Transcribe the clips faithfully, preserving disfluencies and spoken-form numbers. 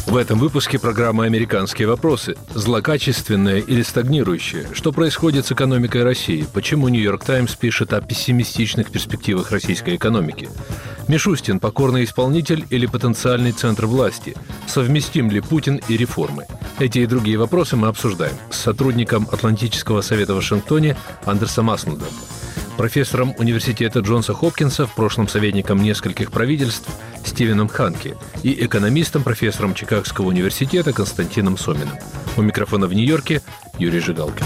В этом выпуске программы «Американские вопросы». Злокачественное или стагнирующее? Что происходит с экономикой России? Почему «Нью-Йорк Таймс» пишет о пессимистичных перспективах российской экономики? Мишустин – покорный исполнитель или потенциальный центр власти? Совместим ли Путин и реформы? Эти и другие вопросы мы обсуждаем с сотрудником Атлантического совета в Вашингтоне Андерсом Аслундом, профессором университета Джонса Хопкинса, в прошлом советником нескольких правительств Стивеном Ханке и экономистом, профессором Чикагского университета Константином Соминым. У микрофона в Нью-Йорке Юрий Жигалкин.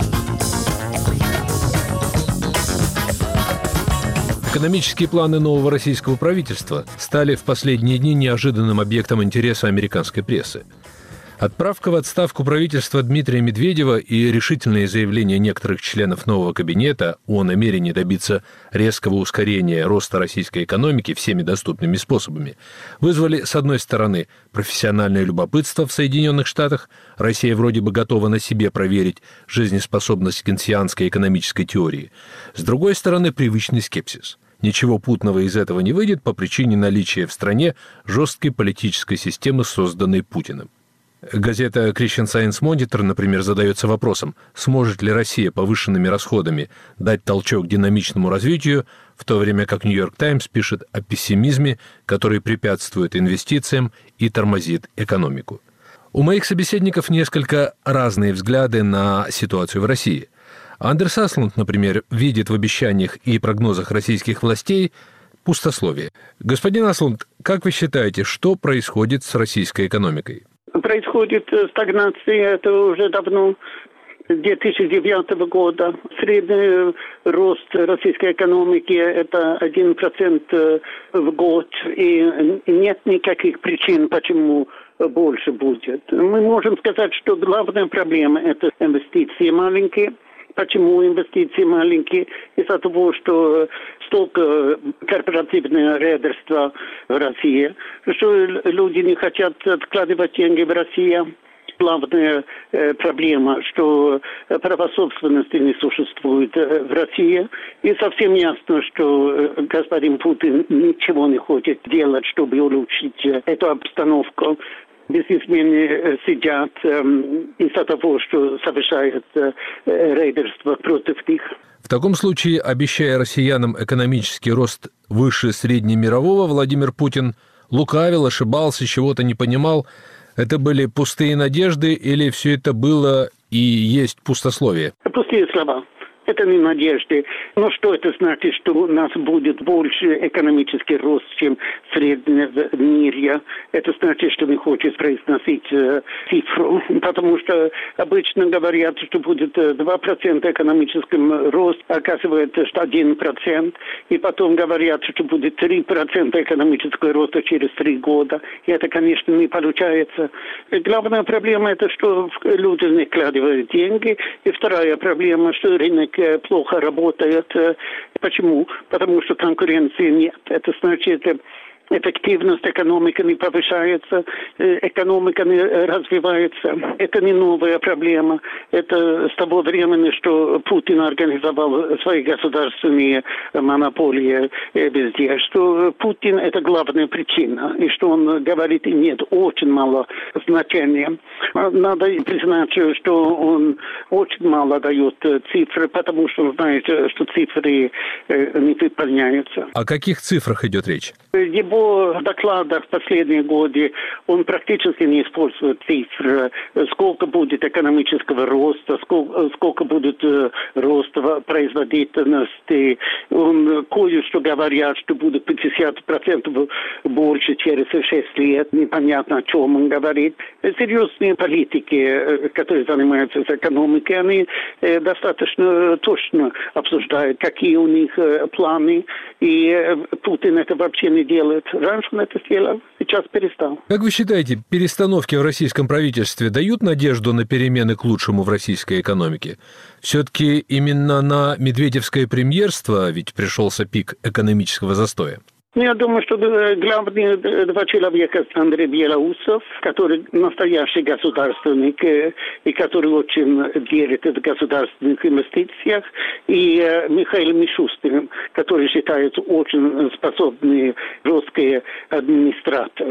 Экономические планы нового российского правительства стали в последние дни неожиданным объектом интереса американской прессы. Отправка в отставку правительства Дмитрия Медведева и решительные заявления некоторых членов нового кабинета о намерении добиться резкого ускорения роста российской экономики всеми доступными способами вызвали, с одной стороны, профессиональное любопытство в Соединенных Штатах. Россия вроде бы готова на себе проверить жизнеспособность кейнсианской экономической теории. С другой стороны, привычный скепсис. Ничего путного из этого не выйдет по причине наличия в стране жесткой политической системы, созданной Путиным. Газета Christian Science Monitor, например, задается вопросом, сможет ли Россия повышенными расходами дать толчок динамичному развитию, в то время как «Нью-Йорк Таймс» пишет о пессимизме, который препятствует инвестициям и тормозит экономику. У моих собеседников несколько разные взгляды на ситуацию в России. Андерс Аслунд, например, видит в обещаниях и прогнозах российских властей пустословие. Господин Аслунд, как вы считаете, что происходит с российской экономикой? Происходит стагнация, это уже давно, с две тысячи девятого года. Средний рост российской экономики – это один процент в год, и нет никаких причин, почему больше будет. Мы можем сказать, что главная проблема – это инвестиции маленькие. Почему инвестиции маленькие? Из-за того, что столько корпоративного рейдерства в России, что люди не хотят откладывать деньги в России. Главная э, проблема, что права собственности не существует э, в России. И совсем ясно, что э, господин Путин ничего не хочет делать, чтобы улучшить э, эту обстановку. Бизнесмены сидят э, из-за того, что совершают э, рейдерство против них. В таком случае, обещая россиянам экономический рост выше среднемирового, Владимир Путин лукавил, ошибался, чего-то не понимал. Это были пустые надежды или все это было и есть пустословие? Пустые слова. Это не надежды. Но что это значит, что у нас будет больше экономический рост, чем в среднем в мире? Это значит, что не хочет произносить э, цифру. Потому что обычно говорят, что будет два процента экономического роста, оказывается, что один процент. И потом говорят, что будет три процента экономического роста через три года. И это, конечно, не получается. И главная проблема – это, что люди не вкладывают деньги. И вторая проблема, что рынок плохо работает. Почему? Потому что конкуренции нет. Это значит, эффективность экономики не повышается, экономика не развивается. Это не новая проблема. Это с того времени, что Путин организовал свои государственные монополии везде, что Путин – это главная причина, и что он говорит имеет очень мало значения. Надо признать, что он очень мало дает цифры, потому что он знает, что цифры не выполняются. О каких цифрах идет речь? Его в докладах в последние годы он практически не использует цифры, сколько будет экономического роста, сколько, сколько будет роста производительности. Он кое-что говорят, что будет пятьдесят процентов больше через шесть лет. Непонятно, о чем он говорит. Серьезные политики, которые занимаются экономикой, они достаточно точно обсуждают, какие у них планы. И Путин это вообще не делает. Раньше он это сделал, сейчас перестал. Как вы считаете, перестановки в российском правительстве дают надежду на перемены к лучшему в российской экономике? Все-таки именно на медведевское премьерство ведь пришелся пик экономического застоя. Ну, я думаю, что главные два человека, Андрей Белоусов, который настоящий государственник и который очень верит в государственных инвестициях, и Михаил Мишустин, который считается очень способный жесткий администратор.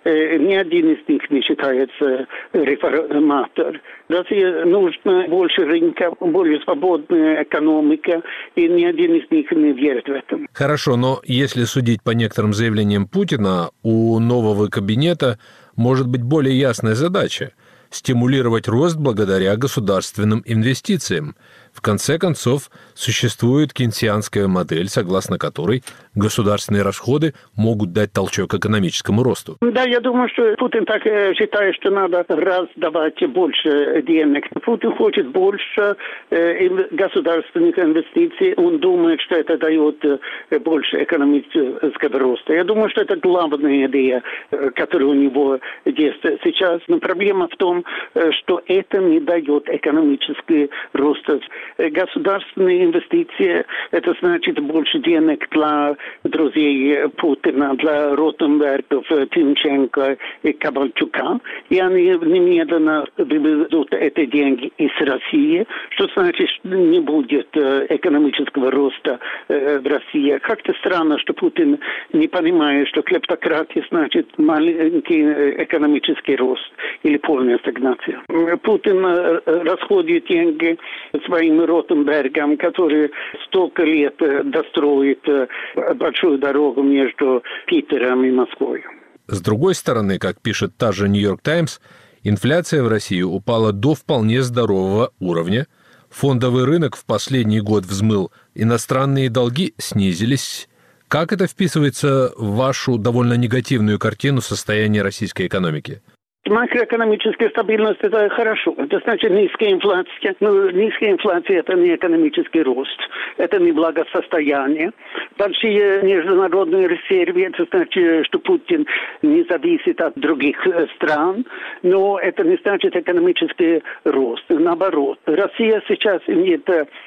Ни один из них не считается реформатор. России нужно больше рынка, более свободная экономика, и ни один из них не верит в это. Хорошо, но если судить по некоторым заявлениям Путина, у нового кабинета может быть более ясная задача – стимулировать рост благодаря государственным инвестициям. В конце концов, существует кейнсианская модель, согласно которой государственные расходы могут дать толчок экономическому росту. Да, я думаю, что Путин так считает, что надо раздавать больше денег. Путин хочет больше э, государственных инвестиций. Он думает, что это дает больше экономического роста. Я думаю, что это главная идея, которая у него есть сейчас. Но проблема в том, что это не дает экономический рост. Государственные инвестиции – это значит больше денег для друзей Путина, для Ротенбергов, Тимченко и Ковальчука. И они немедленно выведут эти деньги из России, что значит, что не будет экономического роста в России. Как-то странно, что Путин не понимает, что клептократия значит маленький экономический рост или полная стагнация. Путин расходует деньги своим Ротенбергам, который столько лет достроит большую дорогу между Питером и Москвой. С другой стороны, как пишет та же «Нью-Йорк Таймс», инфляция в России упала до вполне здорового уровня, фондовый рынок в последний год взмыл, иностранные долги снизились. Как это вписывается в вашу довольно негативную картину состояния российской экономики? Макроэкономическая стабильность – это хорошо. Это значит низкая инфляция. Но низкая инфляция – это не экономический рост. Это не благосостояние. Большие международные резервы – это значит, что Путин не зависит от других стран. Но это не значит экономический рост. Наоборот, Россия сейчас имеет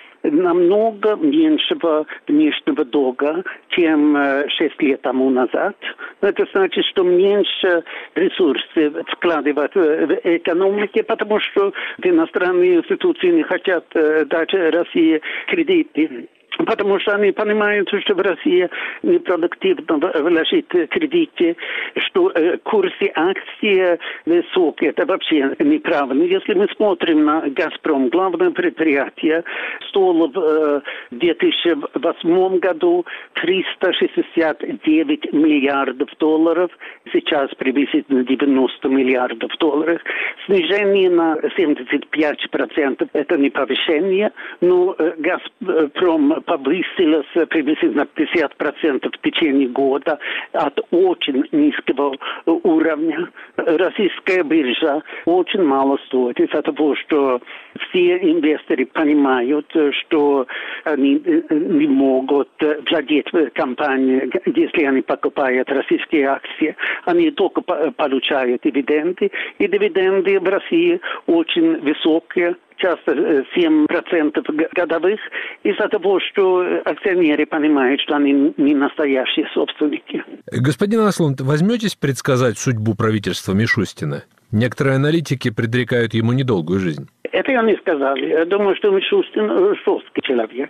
намного меньшего внешнего долга, чем шесть лет тому назад. Это значит, что меньше ресурсов вкладывать в экономику, потому что иностранные институции не хотят дать России кредиты. Потому что они понимают, что в России непродуктивно вложить кредиты, что э, курсы акций высокие. Это вообще неправильно. Если мы смотрим на «Газпром», главное предприятие, стоило в э, две тысячи восьмом году триста шестьдесят девять миллиардов долларов, сейчас приблизительно девяносто миллиардов долларов. Снижение на семьдесят пять процентов – это не повышение, но э, «Газпром» повысилась приблизительно на пятьдесят процентов в течение года от очень низкого уровня. Российская биржа очень мало стоит из-за того, что все инвесторы понимают, что они не могут владеть компанией, если они покупают российские акции. Они только получают дивиденды, и дивиденды в России очень высокие. Часто семь процентов годовых, из-за того, что акционеры понимают, что они не настоящие собственники. Господин Аслунд, возьметесь предсказать судьбу правительства Мишустина? Некоторые аналитики предрекают ему недолгую жизнь. Это я не сказал. Я думаю, что Мишустин жесткий человек.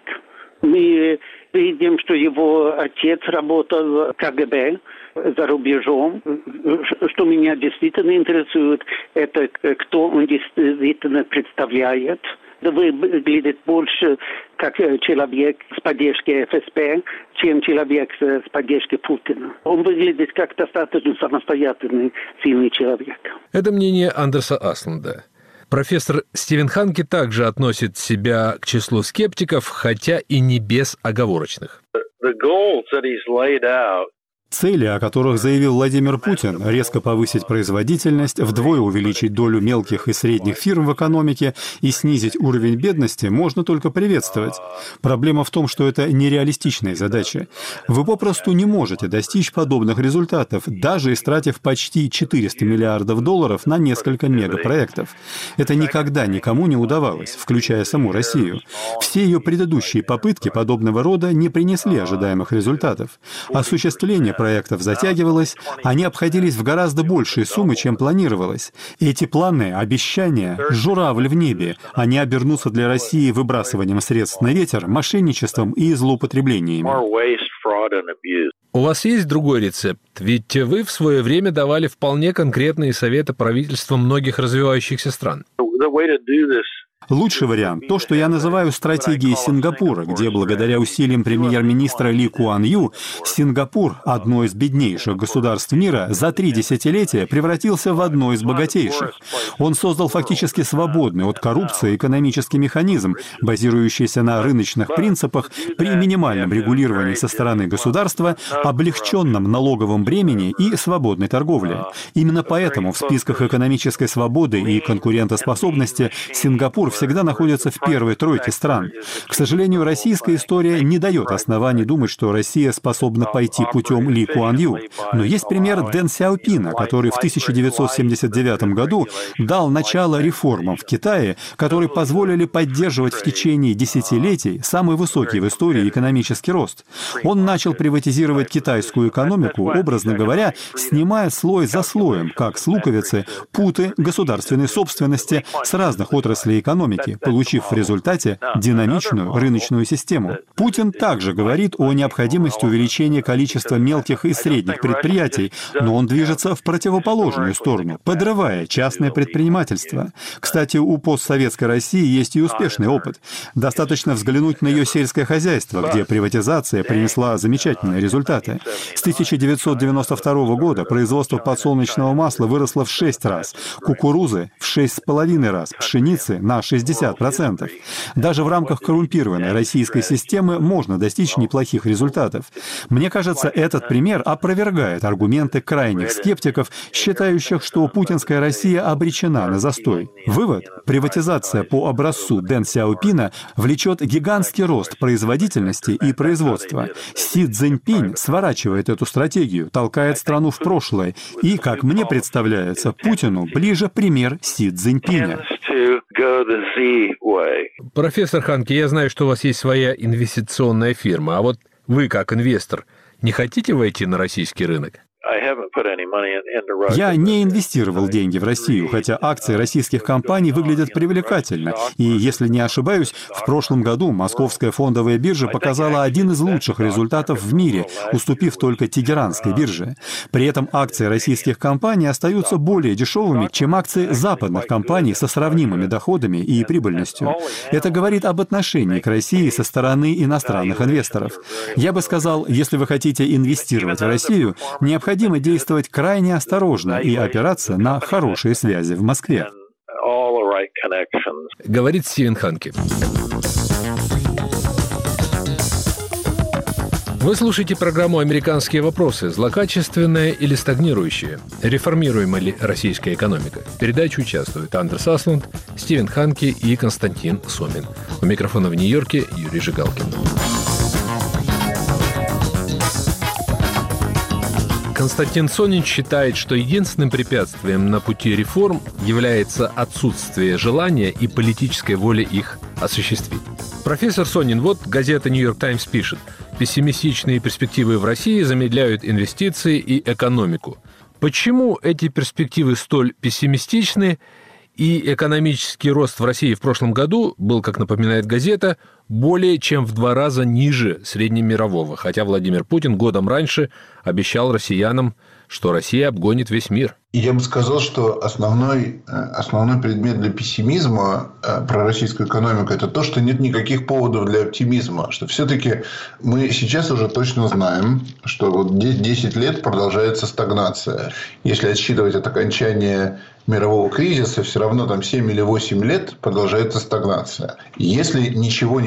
Мы видим, что его отец работал в КГБ за рубежом. Что меня действительно интересует, это кто он действительно представляет. Выглядит больше как человек с поддержки ФСБ, чем человек с поддержки Путина. Он выглядит как достаточно самостоятельный, сильный человек. Это мнение Андерса Аслунда. Профессор Стивен Ханке также относит себя к числу скептиков, хотя и не без оговорочных. Цели, о которых заявил Владимир Путин, резко повысить производительность, вдвое увеличить долю мелких и средних фирм в экономике и снизить уровень бедности, можно только приветствовать. Проблема в том, что это нереалистичные задачи. Вы попросту не можете достичь подобных результатов, даже истратив почти четыреста миллиардов долларов на несколько мегапроектов. Это никогда никому не удавалось, включая саму Россию. Все ее предыдущие попытки подобного рода не принесли ожидаемых результатов. Осуществление проектов затягивалось, они обходились в гораздо большие суммы, чем планировалось. Эти планы, обещания — журавль в небе. Они обернутся для России выбрасыванием средств на ветер, мошенничеством и злоупотреблениями. У вас есть другой рецепт? Ведь вы в свое время давали вполне конкретные советы правительствам многих развивающихся стран. Лучший вариант – то, что я называю стратегией Сингапура, где благодаря усилиям премьер-министра Ли Куан Ю Сингапур, одно из беднейших государств мира, за три десятилетия превратился в одно из богатейших. Он создал фактически свободный от коррупции экономический механизм, базирующийся на рыночных принципах при минимальном регулировании со стороны государства, облегченном налоговом бремени и свободной торговле. Именно поэтому в списках экономической свободы и конкурентоспособности Сингапур всегда находится в первой тройке стран. К сожалению, российская история не дает оснований думать, что Россия способна пойти путем Ли Куан Ю. Но есть пример Дэн Сяопина, который в тысяча девятьсот семьдесят девятом году дал начало реформам в Китае, которые позволили поддерживать в течение десятилетий самый высокий в истории экономический рост. Он начал приватизировать китайскую экономику, образно говоря, снимая слой за слоем, как с луковицы, путы государственной собственности с разных отраслей экономики, получив в результате динамичную рыночную систему. Путин также говорит о необходимости увеличения количества мелких и средних предприятий, но он движется в противоположную сторону, подрывая частное предпринимательство. Кстати, у постсоветской России есть и успешный опыт. Достаточно взглянуть на ее сельское хозяйство, где приватизация принесла замечательные результаты. С тысяча девятьсот девяносто второго года производство подсолнечного масла выросло в шесть раз, кукурузы — в шесть с половиной раз, пшеницы — на шестьдесят процентов. Даже в рамках коррумпированной российской системы можно достичь неплохих результатов. Мне кажется, этот пример опровергает аргументы крайних скептиков, считающих, что путинская Россия обречена на застой. Вывод: приватизация по образцу Дэн Сяопина влечет гигантский рост производительности и производства. Си Цзиньпинь сворачивает эту стратегию, толкает страну в прошлое, и, как мне представляется, Путину ближе пример Си Цзиньпиня. Профессор Ханке, я знаю, что у вас есть своя инвестиционная фирма, а вот вы, как инвестор, не хотите войти на российский рынок? Я не инвестировал деньги в Россию, хотя акции российских компаний выглядят привлекательно. И, если не ошибаюсь, в прошлом году Московская фондовая биржа показала один из лучших результатов в мире, уступив только Тегеранской бирже. При этом акции российских компаний остаются более дешевыми, чем акции западных компаний со сравнимыми доходами и прибыльностью. Это говорит об отношении к России со стороны иностранных инвесторов. Я бы сказал, если вы хотите инвестировать в Россию, необходимо Необходимо действовать крайне осторожно и опираться на хорошие связи в Москве. Говорит Стивен Ханке. Вы слушаете программу «Американские вопросы». Злокачественная или стагнирующая? Реформируема ли российская экономика? В передаче участвуют Андерс Аслунд, Стивен Ханке и Константин Сомин. У микрофона в Нью-Йорке Юрий Жигалкин. Константин Сомин считает, что единственным препятствием на пути реформ является отсутствие желания и политической воли их осуществить. Профессор Сомин, вот газета «Нью-Йорк Таймс» пишет: пессимистичные перспективы в России замедляют инвестиции и экономику. Почему эти перспективы столь пессимистичны, и экономический рост в России в прошлом году был, как напоминает газета, более чем в два раза ниже среднемирового, хотя Владимир Путин годом раньше обещал россиянам, что Россия обгонит весь мир? Я бы сказал, что основной, основной предмет для пессимизма про российскую экономику – это то, что нет никаких поводов для оптимизма. Что все-таки мы сейчас уже точно знаем, что вот десять лет продолжается стагнация. Если отсчитывать от окончания мирового кризиса, все равно там семь или восемь лет продолжается стагнация. Если ничего не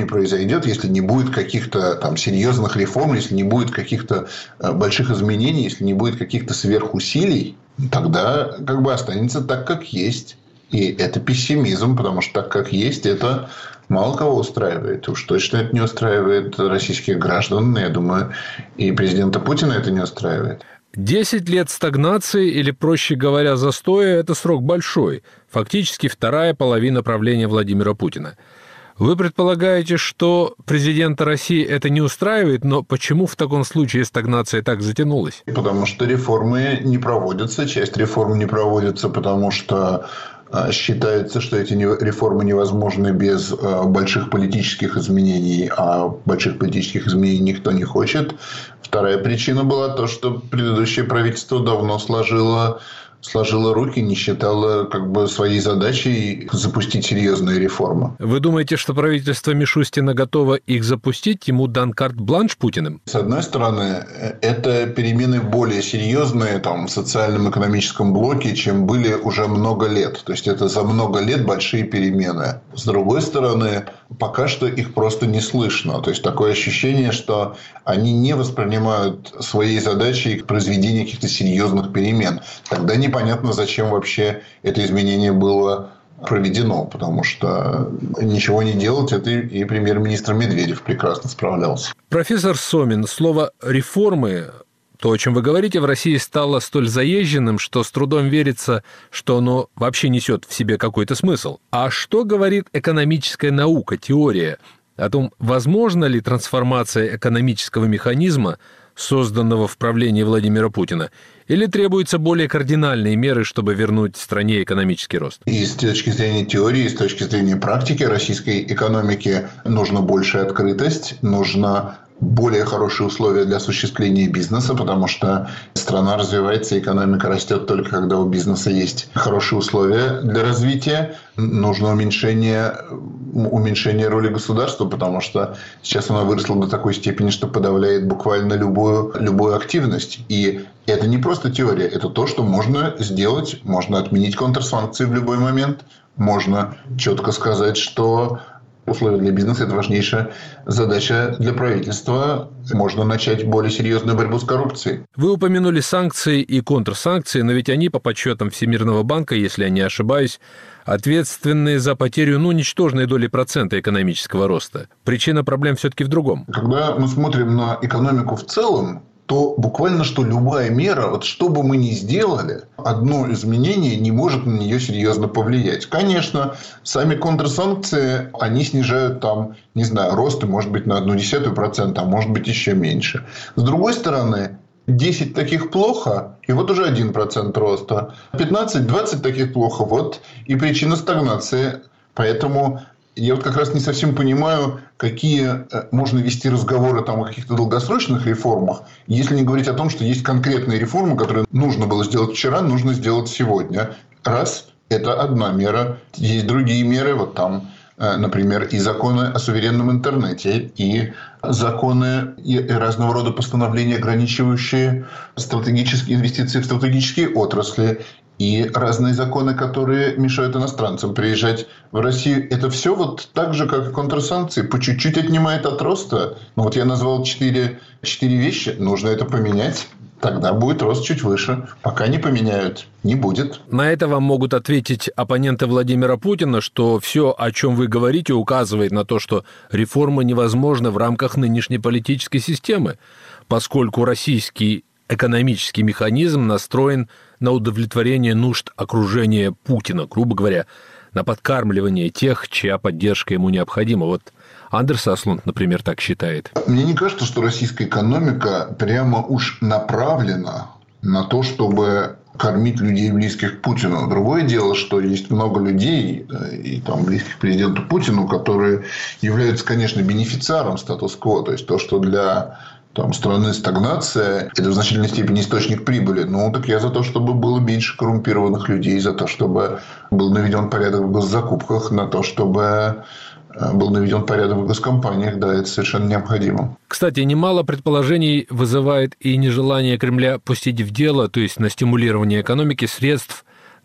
произойдет, если не будет каких-то там серьезных реформ, если не будет каких-то больших изменений, если не будет каких-то сверхусилий, тогда как бы останется так, как есть. И это пессимизм, потому что так, как есть, это мало кого устраивает. Уж точно это не устраивает российских граждан. Я думаю, и президента Путина это не устраивает. Десять лет стагнации, или, проще говоря, застоя – это срок большой. Фактически вторая половина правления Владимира Путина. Вы предполагаете, что президента России это не устраивает, но почему в таком случае стагнация так затянулась? Потому что реформы не проводятся. Часть реформ не проводится, потому что считается, что эти реформы невозможны без больших политических изменений, а больших политических изменений никто не хочет. Вторая причина была то, что предыдущее правительство давно сложило, сложило руки, не считало как бы своей задачей запустить серьезные реформы. Вы думаете, что правительство Мишустина готово их запустить? Ему дан карт-бланш Путиным? С одной стороны, это перемены более серьезные там, в социальном экономическом блоке, чем были уже много лет. То есть, это за много лет большие перемены. С другой стороны, пока что их просто не слышно. То есть, такое ощущение, что они не воспринимают своей задачей произведение каких-то серьезных перемен. Тогда непонятно, зачем вообще это изменение было проведено, потому что ничего не делать, это и премьер-министр Медведев прекрасно справлялся. Профессор Сомин, слово «реформы», то, о чем вы говорите, в России стало столь заезженным, что с трудом верится, что оно вообще несет в себе какой-то смысл. А что говорит экономическая наука, теория о том, возможна ли трансформация экономического механизма, созданного в правлении Владимира Путина, или требуются более кардинальные меры, чтобы вернуть стране экономический рост? И с точки зрения теории, и с точки зрения практики российской экономики нужна большая открытость, нужно более хорошие условия для осуществления бизнеса, потому что страна развивается, экономика растет только когда у бизнеса есть хорошие условия для развития. Нужно уменьшение, уменьшение роли государства, потому что сейчас она выросла до такой степени, что подавляет буквально любую, любую активность. И это не просто теория, это то, что можно сделать. Можно отменить контрсанкции в любой момент. Можно четко сказать, что условия для бизнеса – это важнейшая задача для правительства. Можно начать более серьезную борьбу с коррупцией. Вы упомянули санкции и контрсанкции, но ведь они, по подсчетам Всемирного банка, если я не ошибаюсь, ответственны за потерю, ну, ничтожной доли процента экономического роста. Причина проблем все-таки в другом. Когда мы смотрим на экономику в целом, то буквально что любая мера, вот что бы мы ни сделали, одно изменение не может на нее серьезно повлиять. Конечно, сами контрсанкции, они снижают там, не знаю, рост, может быть, на одну десятую процента, а может быть, еще меньше. С другой стороны, десять таких плохо, и вот уже один процент роста. пятнадцать-двадцать таких плохо, вот и причина стагнации. Поэтому я вот как раз не совсем понимаю, какие можно вести разговоры там о каких-то долгосрочных реформах, если не говорить о том, что есть конкретные реформы, которые нужно было сделать вчера, нужно сделать сегодня. Раз – это одна мера. Есть другие меры, вот там, например, и законы о суверенном интернете, и законы, и разного рода постановления, ограничивающие стратегические инвестиции в стратегические отрасли, и разные законы, которые мешают иностранцам приезжать в Россию. Это все вот так же, как и контрсанкции, по чуть-чуть отнимает от роста. Ну вот я назвал четыре, четыре вещи. Нужно это поменять. Тогда будет рост чуть выше. Пока не поменяют, не будет. На это вам могут ответить оппоненты Владимира Путина, что все, о чем вы говорите, указывает на то, что реформа невозможна в рамках нынешней политической системы, поскольку российский экономический механизм настроен на удовлетворение нужд окружения Путина, грубо говоря, на подкармливание тех, чья поддержка ему необходима. Вот Андерс Аслунд, например, так считает. Мне не кажется, что российская экономика прямо уж направлена на то, чтобы кормить людей, близких к Путину. Другое дело, что есть много людей, и там близких к президенту Путину, которые являются, конечно, бенефициаром статус-кво. То есть, то, что для там, страны стагнация – это в значительной степени источник прибыли. Ну, так я за то, чтобы было меньше коррумпированных людей, за то, чтобы был наведен порядок в госзакупках, на то, чтобы был наведен порядок в госкомпаниях. Да, это совершенно необходимо. Кстати, немало предположений вызывает и нежелание Кремля пустить в дело, то есть на стимулирование экономики, средств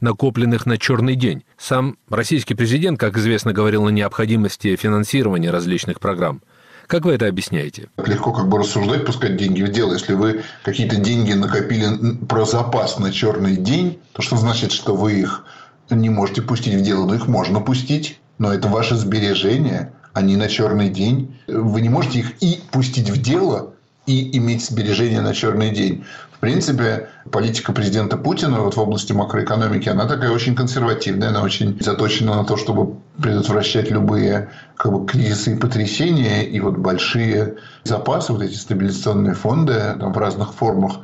накопленных на черный день. Сам российский президент, как известно, говорил о необходимости финансирования различных программ. Как вы это объясняете? Легко как бы рассуждать, пускать деньги в дело. Если вы какие-то деньги накопили про запас на черный день, то что значит, что вы их не можете пустить в дело? Ну, их можно пустить, но это ваши сбережения, они на черный день. Вы не можете их и пустить в дело, и иметь сбережения на черный день. В принципе, политика президента Путина вот в области макроэкономики, она такая очень консервативная, она очень заточена на то, чтобы предотвращать любые как бы, кризисы и потрясения. И вот большие запасы, вот эти стабилизационные фонды там, в разных формах,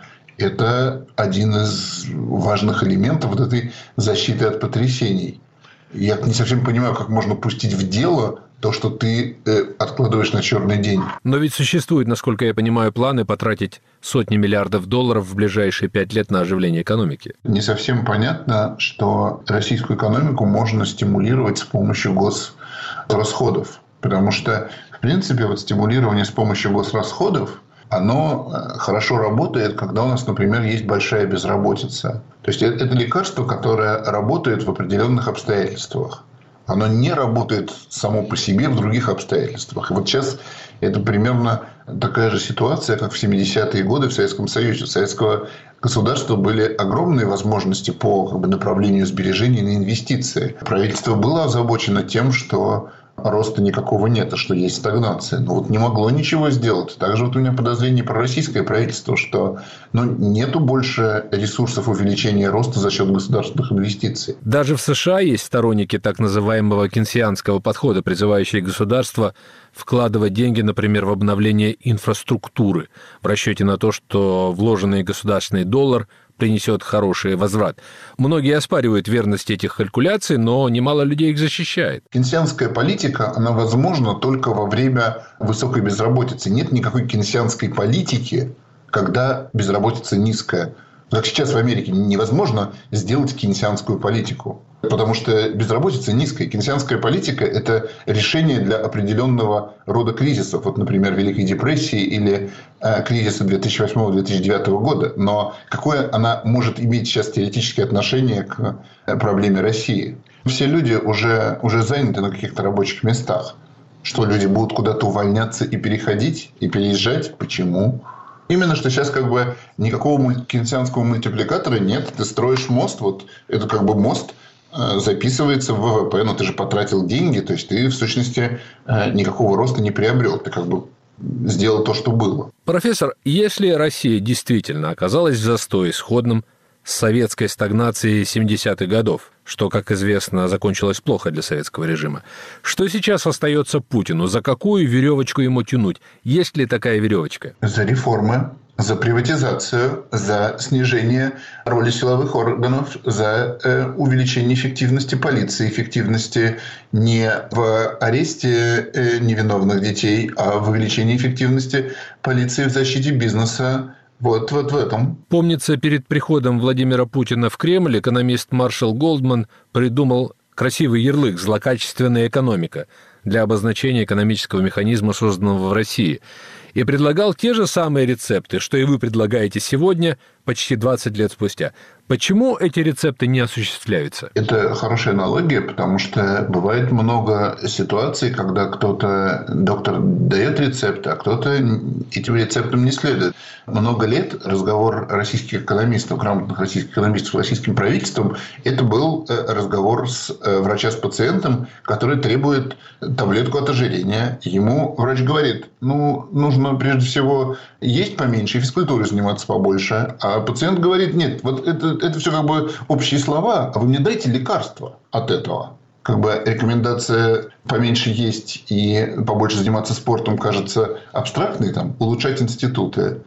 это один из важных элементов вот этой защиты от потрясений. Я не совсем понимаю, как можно пустить в дело то, что ты э, откладываешь на черный день. Но ведь существуют, насколько я понимаю, планы потратить сотни миллиардов долларов в ближайшие пять лет на оживление экономики. Не совсем понятно, что российскую экономику можно стимулировать с помощью госрасходов. Потому что, в принципе, вот стимулирование с помощью госрасходов, оно хорошо работает, когда у нас, например, есть большая безработица. То есть, это лекарство, которое работает в определенных обстоятельствах. Оно не работает само по себе в других обстоятельствах. И вот сейчас это примерно такая же ситуация, как в семидесятые годы в Советском Союзе. У советского государства были огромные возможности по как бы, направлению сбережений на инвестиции. Правительство было озабочено тем, что роста никакого нет, а что есть стагнация. Но вот не могло ничего сделать. Также вот у меня подозрение про российское правительство, что ну, нету больше ресурсов увеличения роста за счет государственных инвестиций. Даже в США есть сторонники так называемого кейнсианского подхода, призывающие государство вкладывать деньги, например, в обновление инфраструктуры, в расчете на то, что вложенный государственный доллар принесет хороший возврат. Многие оспаривают верность этих калькуляций, но немало людей их защищает. Кейнсианская политика, она возможна только во время высокой безработицы. Нет никакой кейнсианской политики, когда безработица низкая. Как сейчас в Америке невозможно сделать кейнсианскую политику. Потому что безработица низкая. Кейнсианская политика – это решение для определенного рода кризисов. Вот, например, Великой депрессии или э, кризиса две тысячи восьмого - две тысячи девятого года. Но какое она может иметь сейчас теоретическое отношение к проблеме России? Все люди уже, уже заняты на каких-то рабочих местах. Что люди будут куда-то увольняться и переходить, и переезжать? Почему? Именно что сейчас как бы никакого кейнсианского мультипликатора нет. Ты строишь мост, вот это как бы мост записывается в ВВП, но ты же потратил деньги, то есть ты в сущности никакого роста не приобрел. Ты как бы сделал то, что было. Профессор, если Россия действительно оказалась в застое, сходном с советской стагнацией семидесятых годов, что, как известно, закончилось плохо для советского режима, что сейчас остается Путину? За какую веревочку ему тянуть? Есть ли такая веревочка? За реформы, за приватизацию, за снижение роли силовых органов, за э, увеличение эффективности полиции, эффективности не в аресте э, невиновных детей, а в увеличении эффективности полиции в защите бизнеса. Вот, вот в этом. Помнится, перед приходом Владимира Путина в Кремль экономист Маршал Голдман придумал красивый ярлык «злокачественная экономика» для обозначения экономического механизма, созданного в России, и предлагал те же самые рецепты, что и вы предлагаете сегодня, почти двадцать лет спустя. Почему эти рецепты не осуществляются? Это хорошая аналогия, потому что бывает много ситуаций, когда кто-то, доктор дает рецепты, а кто-то этим рецептам не следует. Много лет разговор российских экономистов, грамотных российских экономистов с российским правительством, это был разговор с врача с пациентом, который требует таблетку от ожирения. Ему врач говорит, ну, нужно прежде всего есть поменьше и физкультурой заниматься побольше. А пациент говорит, нет, вот это, это все как бы общие слова, а вы мне дайте лекарства от этого. Как бы рекомендация поменьше есть и побольше заниматься спортом кажется абстрактной, там, улучшать институты.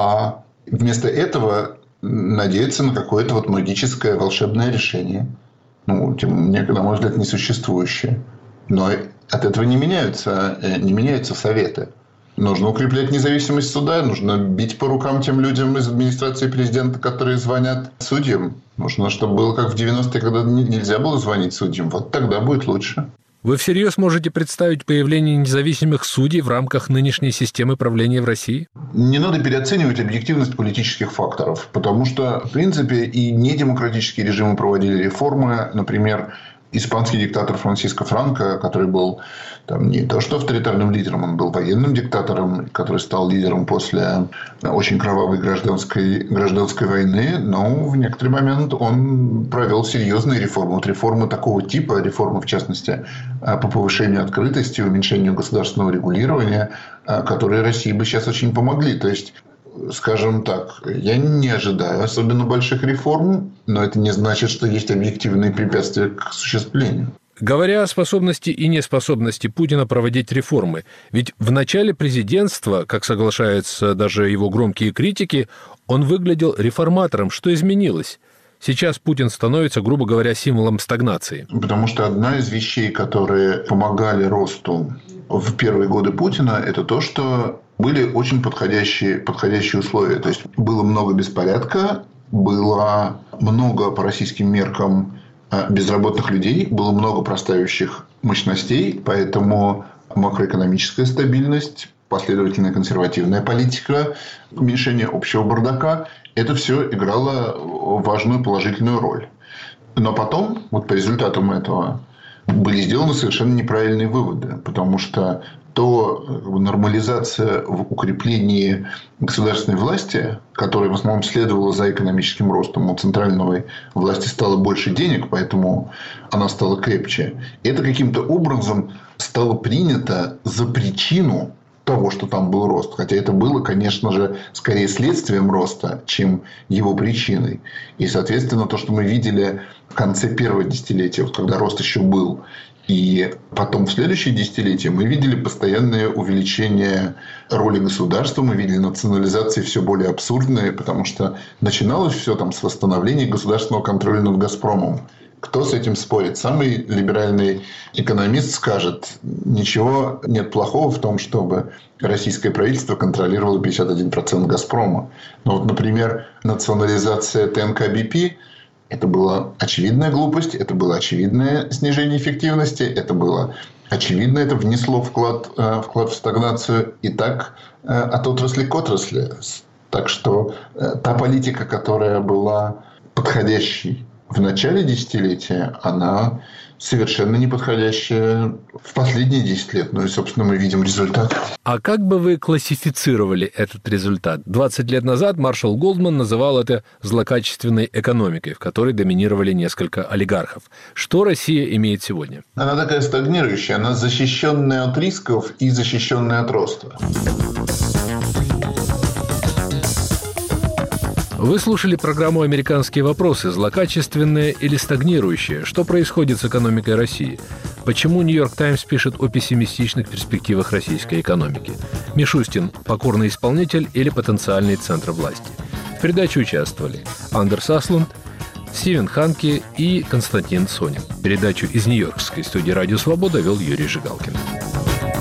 А вместо этого надеяться на какое-то вот магическое волшебное решение. Ну, тем, на мой взгляд, несуществующее. Но от этого не меняются, не меняются советы. Нужно укреплять независимость суда, нужно бить по рукам тем людям из администрации президента, которые звонят судьям. Нужно, чтобы было как в девяностые, когда нельзя было звонить судьям. Вот тогда будет лучше. Вы всерьез можете представить появление независимых судей в рамках нынешней системы правления в России? Не надо переоценивать объективность политических факторов, потому что, в принципе, и недемократические режимы проводили реформы. Например, испанский диктатор Франсиско Франко, который был там, не то что авторитарным лидером, он был военным диктатором, который стал лидером после очень кровавой гражданской, гражданской войны. Но в некоторый момент он провел серьезные реформы. Вот реформы такого типа, реформы, в частности, по повышению открытости, уменьшению государственного регулирования, которые России бы сейчас очень помогли. То есть, скажем так, я не ожидаю особенно больших реформ, но это не значит, что есть объективные препятствия к осуществлению. Говоря о способности и неспособности Путина проводить реформы, ведь в начале президентства, как соглашаются даже его громкие критики, он выглядел реформатором. Что изменилось? Сейчас Путин становится, грубо говоря, символом стагнации. Потому что одна из вещей, которые помогали росту в первые годы Путина, это то, что были очень подходящие, подходящие условия. То есть, было много беспорядка, было много по российским меркам безработных людей, было много простаивающих мощностей, поэтому макроэкономическая стабильность, последовательная консервативная политика, уменьшение общего бардака – это все играло важную положительную роль. Но потом, вот по результатам этого, были сделаны совершенно неправильные выводы, потому что то нормализация в укреплении государственной власти, которая в основном следовала за экономическим ростом, у центральной власти стало больше денег, поэтому она стала крепче. И это каким-то образом стало принято за причину того, что там был рост. Хотя это было, конечно же, скорее следствием роста, чем его причиной. И, соответственно, то, что мы видели в конце первого десятилетия, вот когда рост еще был, и потом в следующие десятилетия мы видели постоянное увеличение роли государства, мы видели национализации все более абсурдные, потому что начиналось все там с восстановления государственного контроля над «Газпромом». Кто с этим спорит? Самый либеральный экономист скажет, ничего нет плохого в том, чтобы российское правительство контролировало пятьдесят один процент «Газпрома». Но вот, например, национализация ТНК-БП – это была очевидная глупость, это было очевидное снижение эффективности, это было очевидно, это внесло вклад, вклад в стагнацию и так от отрасли к отрасли. Так что та политика, которая была подходящей в начале десятилетия, она совершенно неподходящая в последние десять лет. Ну и, собственно, мы видим результат. А как бы вы классифицировали этот результат? двадцать лет назад Маршалл Голдман называл это злокачественной экономикой, в которой доминировали несколько олигархов. Что Россия имеет сегодня? Она такая стагнирующая, она защищенная от рисков и защищенная от роста. Вы слушали программу «Американские вопросы». Злокачественные или стагнирующие? Что происходит с экономикой России? Почему «Нью-Йорк Таймс» пишет о пессимистичных перспективах российской экономики? Мишустин – покорный исполнитель или потенциальный центр власти? В передаче участвовали Андерс Аслунд, Стивен Ханке и Константин Сонин. Передачу из нью-йоркской студии «Радио Свобода» вел Юрий Жигалкин.